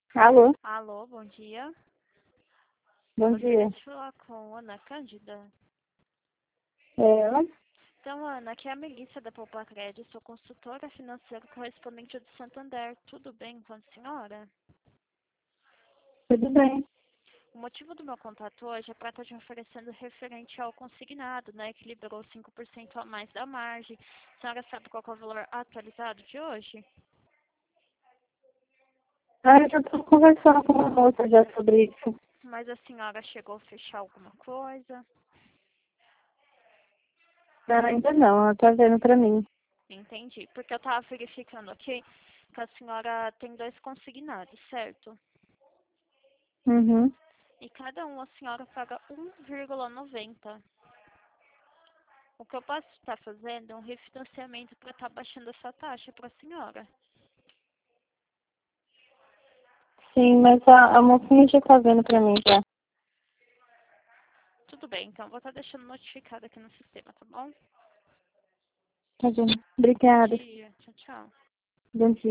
Alô, Alô, bom dia. bom Gostaria dia. de falar com Ana Cândida. É ela? Então, Ana, aqui é a Melissa da Poupa Crédito, sou consultora financeira correspondente do Santander. Tudo bem com a senhora? Tudo bem. O motivo do meu contato hoje é para estar te oferecendo referente ao consignado, né, que liberou 5% a mais da margem. A senhora sabe qual que é o valor atualizado de hoje? Eu já estou conversando com uma moça já sobre isso. Mas a senhora chegou a fechar alguma coisa? Ainda não, ela está vendo para mim. Entendi. Porque eu estava verificando aqui que a senhora tem 2 consignados, certo? Uhum. E cada um a senhora paga 1,90. O que eu posso estar fazendo é um refinanciamento para estar baixando essa taxa para a senhora. Sim, mas a mocinha já está vendo para mim já. Tudo bem, então vou estar deixando notificado aqui no sistema, tá bom? Tá bom. Bom Obrigada. dia, tchau, tchau. Bom dia.